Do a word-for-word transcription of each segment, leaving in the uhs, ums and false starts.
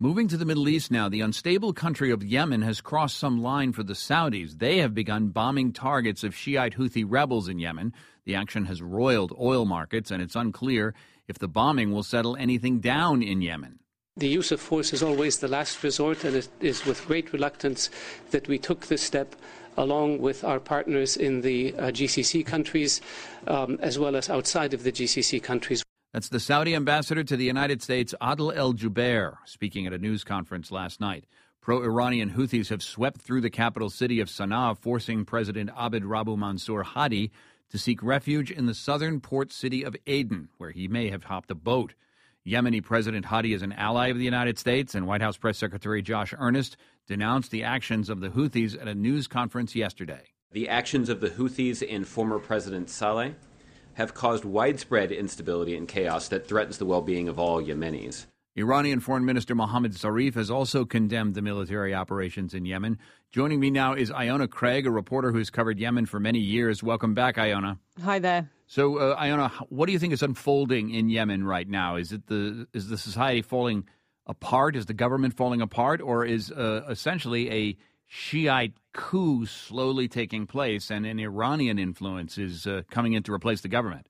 Moving to the Middle East now, the unstable country of Yemen has crossed some line for the Saudis. They have begun bombing targets of Shiite Houthi rebels in Yemen. The action has roiled oil markets, and it's unclear if the bombing will settle anything down in Yemen. The use of force is always the last resort, and it is with great reluctance that we took this step along with our partners in the uh, G C C countries, um, as well as outside of the G C C countries. That's the Saudi ambassador to the United States, Adel El-Jubeir, speaking at a news conference last night. Pro-Iranian Houthis have swept through the capital city of Sana'a, forcing President Abd Rabbu Mansour Hadi to seek refuge in the southern port city of Aden, where he may have hopped a boat. Yemeni President Hadi is an ally of the United States, and White House Press Secretary Josh Earnest denounced the actions of the Houthis at a news conference yesterday. The actions of the Houthis and former President Saleh have caused widespread instability and chaos that threatens the well-being of all Yemenis. Iranian Foreign Minister Mohammad Zarif has also condemned the military operations in Yemen. Joining me now is Iona Craig, a reporter who's covered Yemen for many years. Welcome back, Iona. Hi there. So, uh, Iona, what do you think is unfolding in Yemen right now? Is it the is the society falling apart? Is the government falling apart? Or is uh, essentially a Shiite coup slowly taking place and an Iranian influence is uh, coming in to replace the government?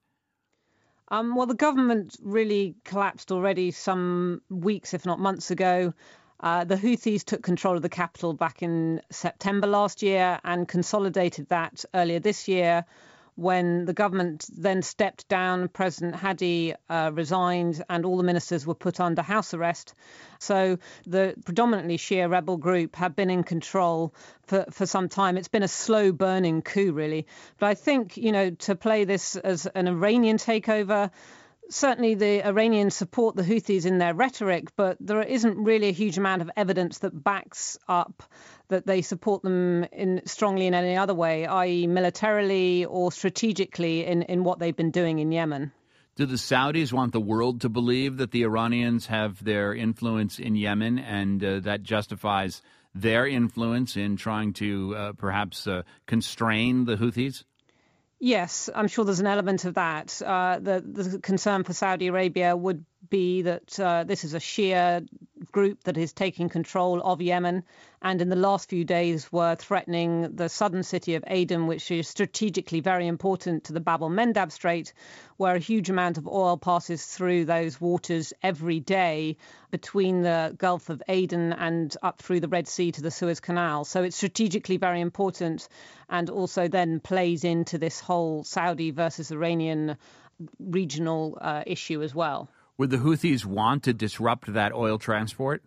Um, well, the government really collapsed already some weeks, if not months ago. Uh, the Houthis took control of the capital back in September last year and consolidated that earlier this year, when the government then stepped down. President Hadi uh, resigned and all the ministers were put under house arrest. So the predominantly Shia rebel group have been in control for, for some time. It's been a slow burning coup, really. But I think, you know, to play this as an Iranian takeover, certainly the Iranians support the Houthis in their rhetoric, but there isn't really a huge amount of evidence that backs up that they support them in strongly in any other way, that is militarily or strategically in, in what they've been doing in Yemen. Do the Saudis want the world to believe that the Iranians have their influence in Yemen and uh, that justifies their influence in trying to uh, perhaps uh, constrain the Houthis? Yes, I'm sure there's an element of that. Uh, the, the concern for Saudi Arabia would be that uh, this is a Shia group that is taking control of Yemen, and in the last few days were threatening the southern city of Aden, which is strategically very important to the Bab el-Mandab Strait, where a huge amount of oil passes through those waters every day between the Gulf of Aden and up through the Red Sea to the Suez Canal. So it's strategically very important, and also then plays into this whole Saudi versus Iranian regional uh, issue as well. Would the Houthis want to disrupt that oil transport?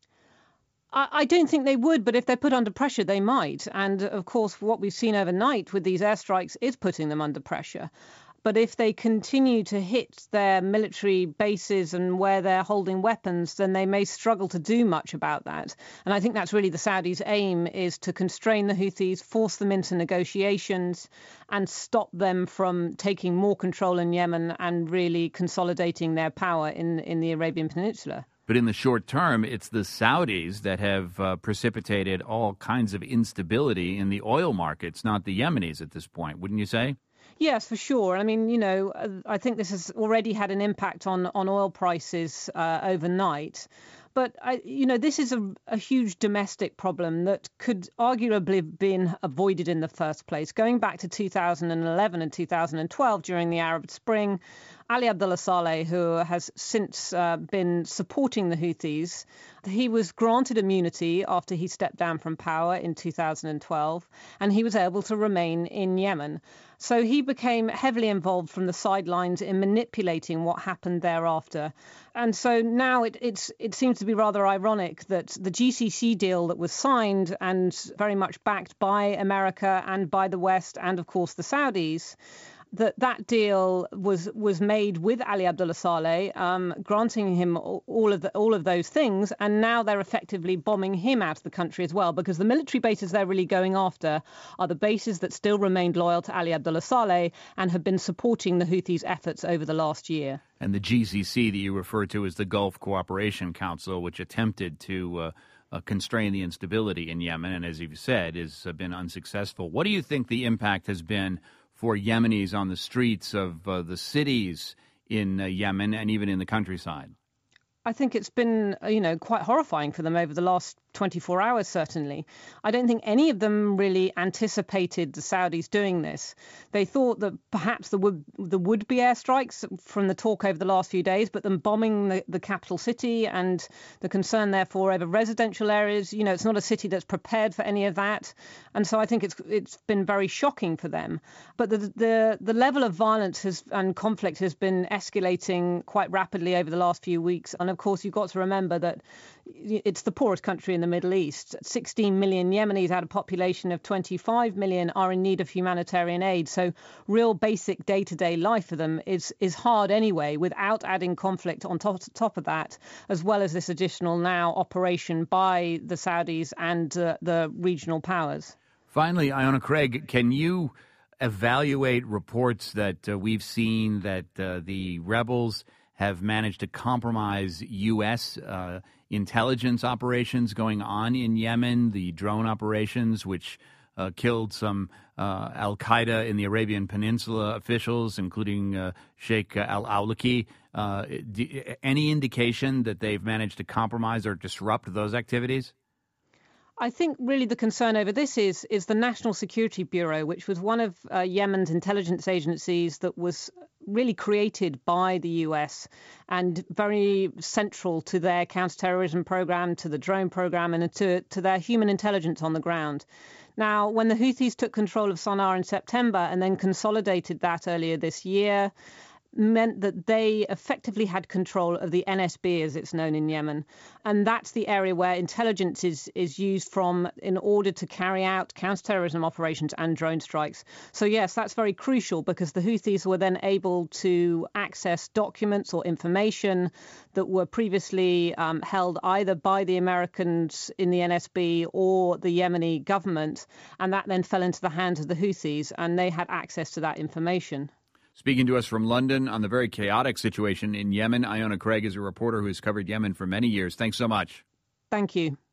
I, I don't think they would, but if they're put under pressure, they might. And, of course, what we've seen overnight with these airstrikes is putting them under pressure. But if they continue to hit their military bases and where they're holding weapons, then they may struggle to do much about that. And I think that's really the Saudis' aim, is to constrain the Houthis, force them into negotiations and stop them from taking more control in Yemen and really consolidating their power in, in the Arabian Peninsula. But in the short term, it's the Saudis that have uh, precipitated all kinds of instability in the oil markets, not the Yemenis at this point, wouldn't you say? Yes, for sure. I mean, you know, I think this has already had an impact on, on oil prices uh, overnight. But, I, you know, this is a, a huge domestic problem that could arguably have been avoided in the first place. Going back to two thousand eleven and two thousand twelve during the Arab Spring, Ali Abdullah Saleh, who has since uh, been supporting the Houthis, he was granted immunity after he stepped down from power in two thousand twelve, and he was able to remain in Yemen. So he became heavily involved from the sidelines in manipulating what happened thereafter. And so now it, it's, it seems to be rather ironic that the G C C deal that was signed and very much backed by America and by the West and, of course, the Saudis, that that deal was was made with Ali Abdullah Saleh, um, granting him all of the, all of those things, and now they're effectively bombing him out of the country as well, because the military bases they're really going after are the bases that still remained loyal to Ali Abdullah Saleh and have been supporting the Houthis' efforts over the last year. And the G C C that you refer to is the Gulf Cooperation Council, which attempted to uh, uh, constrain the instability in Yemen, and as you've said, has uh, been unsuccessful. What do you think the impact has been for Yemenis on the streets of uh, the cities in uh, Yemen and even in the countryside? I think it's been, you know, quite horrifying for them over the last twenty-four hours, certainly. I don't think any of them really anticipated the Saudis doing this. They thought that perhaps there would, there would be airstrikes from the talk over the last few days, but them bombing the, the capital city and the concern, therefore, over residential areas, you know, it's not a city that's prepared for any of that. And so I think it's it's been very shocking for them. But the the, the level of violence has, and conflict has been escalating quite rapidly over the last few weeks. And of course, you've got to remember that it's the poorest country in the Middle East. sixteen million Yemenis out of a population of twenty-five million are in need of humanitarian aid. So real basic day-to-day life for them is is hard anyway, without adding conflict on top, top of that, as well as this additional now operation by the Saudis and uh, the regional powers. Finally, Iona Craig, can you evaluate reports that uh, we've seen that uh, the rebels have managed to compromise U S uh, intelligence operations going on in Yemen, the drone operations which uh, killed some uh, al-Qaeda in the Arabian Peninsula officials, including uh, Sheikh al-Awlaki. Uh, d- any indication that they've managed to compromise or disrupt those activities? I think really the concern over this is is the National Security Bureau, which was one of uh, Yemen's intelligence agencies that was really created by the U S and very central to their counterterrorism program, to the drone program, and to, to their human intelligence on the ground. Now, when the Houthis took control of Sana'a in September and then consolidated that earlier this year, meant that they effectively had control of the N S B, as it's known in Yemen. And that's the area where intelligence is, is used from in order to carry out counterterrorism operations and drone strikes. So, yes, that's very crucial because the Houthis were then able to access documents or information that were previously um, held either by the Americans in the N S B or the Yemeni government. And that then fell into the hands of the Houthis, and they had access to that information. Speaking to us from London on the very chaotic situation in Yemen, Iona Craig is a reporter who has covered Yemen for many years. Thanks so much. Thank you.